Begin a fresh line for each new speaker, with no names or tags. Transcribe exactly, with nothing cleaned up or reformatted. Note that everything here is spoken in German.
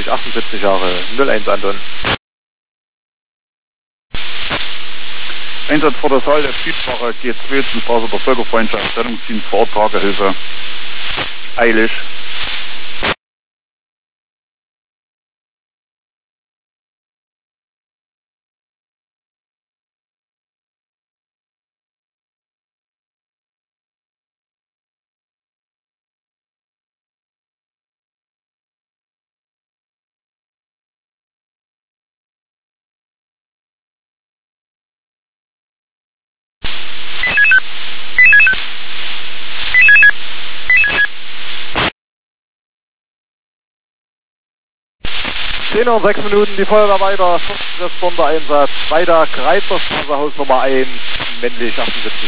achtundsiebzig Jahre, null eins Anton.
Einsatz vor der Saal der Südfahrer G zwei zum Phase der Völkerfreundschaft, Stellungsdienst vor Ort, Tragehilfe. Eilig.
zehn Uhr und sechs Minuten, die Feuerwehr weiter, Responder Einsatz, weiter, Kreiterstraße, Haus Nummer eins, männlich achtundsiebzig.